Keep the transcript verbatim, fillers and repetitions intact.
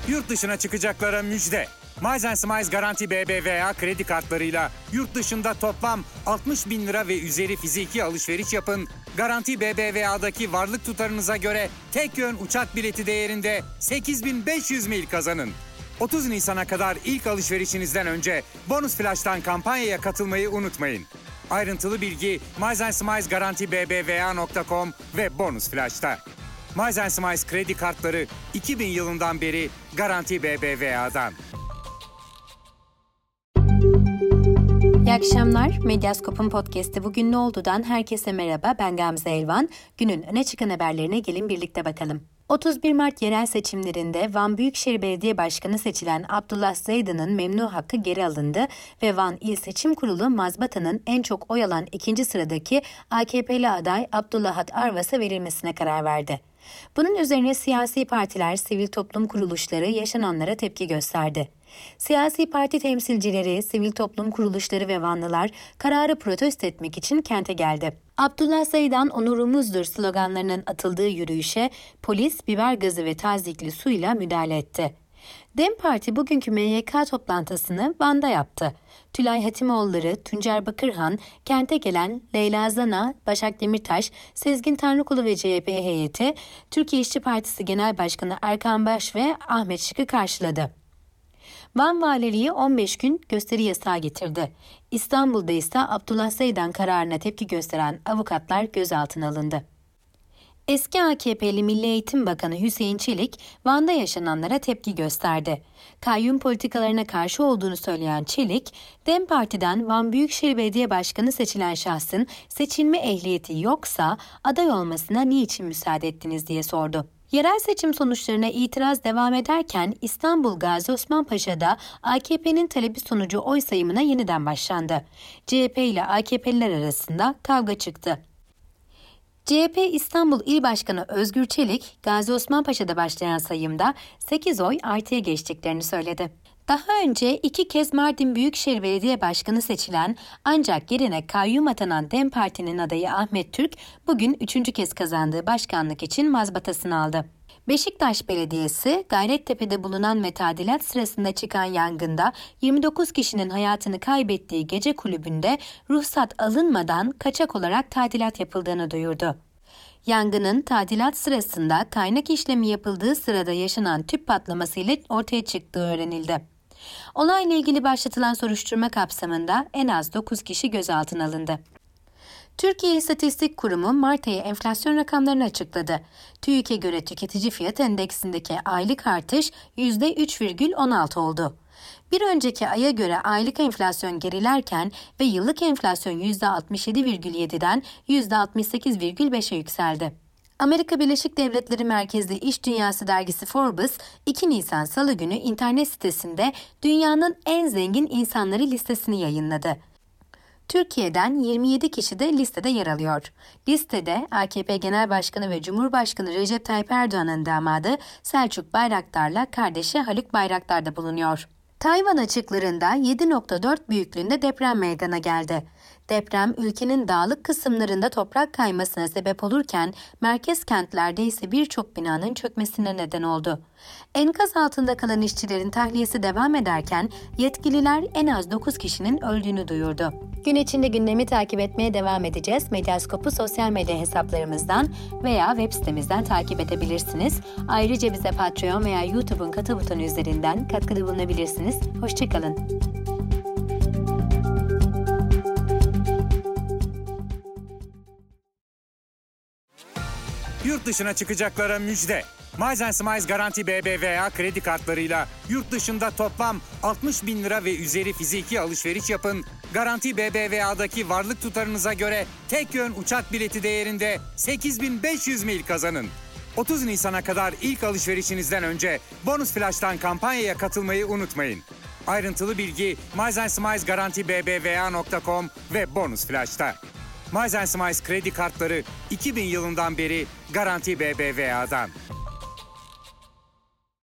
Yurt dışına çıkacaklara müjde. Miles and Smiles Garanti B B V A kredi kartlarıyla yurt dışında toplam altmış bin lira ve üzeri fiziki alışveriş yapın. Garanti B B V A'daki varlık tutarınıza göre tek yön uçak bileti değerinde sekiz bin beş yüz mil kazanın. otuz Nisan'a kadar ilk alışverişinizden önce Bonus Flash'tan kampanyaya katılmayı unutmayın. Ayrıntılı bilgi Miles and Smiles Garanti B B V A nokta com ve Bonus Flash'ta. Miles and Smiles kredi kartları iki bin yılından beri Garanti B B V A'dan. İyi akşamlar. Medyaskop'un podcast'i Bugün Ne Oldu'dan herkese merhaba. Ben Gamze Elvan. Günün öne çıkan haberlerine gelin birlikte bakalım. otuz bir Mart yerel seçimlerinde Van Büyükşehir Belediye Başkanı seçilen Abdullah Zeydan'ın memnu hakkı geri alındı ve Van İl Seçim Kurulu mazbatanın en çok oy alan ikinci sıradaki A K P'li aday Abdullahat Arvas'a verilmesine karar verdi. Bunun üzerine siyasi partiler, sivil toplum kuruluşları yaşananlara tepki gösterdi. Siyasi parti temsilcileri, sivil toplum kuruluşları ve Vanlılar kararı protesto etmek için kente geldi. Abdullah Zeydan onurumuzdur sloganlarının atıldığı yürüyüşe polis biber gazı ve tazikli suyla müdahale etti. DEM Parti bugünkü M Y K toplantısını Van'da yaptı. Tülay Hatimoğulları, Tuncer Bakırhan, kente gelen Leyla Zana, Başak Demirtaş, Sezgin Tanrıkulu ve C H P heyeti, Türkiye İşçi Partisi Genel Başkanı Erkan Baş ve Ahmet Şık'ı karşıladı. Van Valiliği on beş gün gösteri yasağı getirdi. İstanbul'da ise Abdullah Zeydan kararına tepki gösteren avukatlar gözaltına alındı. Eski A K P'li Milli Eğitim Bakanı Hüseyin Çelik, Van'da yaşananlara tepki gösterdi. Kayyum politikalarına karşı olduğunu söyleyen Çelik, DEM Parti'den Van Büyükşehir Belediye Başkanı seçilen şahsın seçilme ehliyeti yoksa aday olmasına niçin müsaade ettiniz diye sordu. Yerel seçim sonuçlarına itiraz devam ederken İstanbul Gazi Osman Paşa'da A K P'nin talebi sonucu oy sayımına yeniden başlandı. C H P ile A K P'liler arasında kavga çıktı. C H P İstanbul İl Başkanı Özgür Çelik, Gazi Osman Paşa'da başlayan sayımda sekiz oy artıya geçtiklerini söyledi. Daha önce iki kez Mardin Büyükşehir Belediye Başkanı seçilen ancak yerine kayyum atanan DEM Parti'nin adayı Ahmet Türk bugün üçüncü kez kazandığı başkanlık için mazbatasını aldı. Beşiktaş Belediyesi, Gayrettepe'de bulunan ve tadilat sırasında çıkan yangında yirmi dokuz kişinin hayatını kaybettiği gece kulübünde ruhsat alınmadan kaçak olarak tadilat yapıldığını duyurdu. Yangının tadilat sırasında kaynak işlemi yapıldığı sırada yaşanan tüp patlaması ile ortaya çıktığı öğrenildi. Olayla ilgili başlatılan soruşturma kapsamında en az dokuz kişi gözaltına alındı. Türkiye İstatistik Kurumu Mart ayı enflasyon rakamlarını açıkladı. TÜİK'e göre tüketici fiyat endeksindeki aylık artış yüzde üç virgül on altı oldu. Bir önceki aya göre aylık enflasyon gerilerken ve yıllık enflasyon yüzde altmış yedi virgül yedi'den yüzde altmış sekiz virgül beş'e yükseldi. Amerika Birleşik Devletleri merkezli İş Dünyası dergisi Forbes, iki Nisan Salı günü internet sitesinde dünyanın en zengin insanları listesini yayınladı. Türkiye'den yirmi yedi kişi de listede yer alıyor. Listede A K P Genel Başkanı ve Cumhurbaşkanı Recep Tayyip Erdoğan'ın damadı Selçuk Bayraktar'la kardeşi Haluk Bayraktar da bulunuyor. Tayvan açıklarında yedi nokta dört büyüklüğünde deprem meydana geldi. Deprem ülkenin dağlık kısımlarında toprak kaymasına sebep olurken merkez kentlerde ise birçok binanın çökmesine neden oldu. Enkaz altında kalan işçilerin tahliyesi devam ederken yetkililer en az dokuz kişinin öldüğünü duyurdu. Gün içinde gündemi takip etmeye devam edeceğiz. Medyaskop'u sosyal medya hesaplarımızdan veya web sitemizden takip edebilirsiniz. Ayrıca bize Patreon veya YouTube'un katıl butonu üzerinden katkıda bulunabilirsiniz. Hoşçakalın. Yurt dışına çıkacaklara müjde. Miles and Smiles Garanti B B V A kredi kartlarıyla yurt dışında toplam altmış bin lira ve üzeri fiziki alışveriş yapın. Garanti B B V A'daki varlık tutarınıza göre tek yön uçak bileti değerinde sekiz bin beş yüz mil kazanın. otuz Nisan'a kadar ilk alışverişinizden önce Bonus Flash'tan kampanyaya katılmayı unutmayın. Ayrıntılı bilgi Miles and Smiles Garanti B B V A nokta com ve Bonus Flash'ta. Miles and Smiles kredi kartları iki bin yılından beri Garanti B B V A'dan.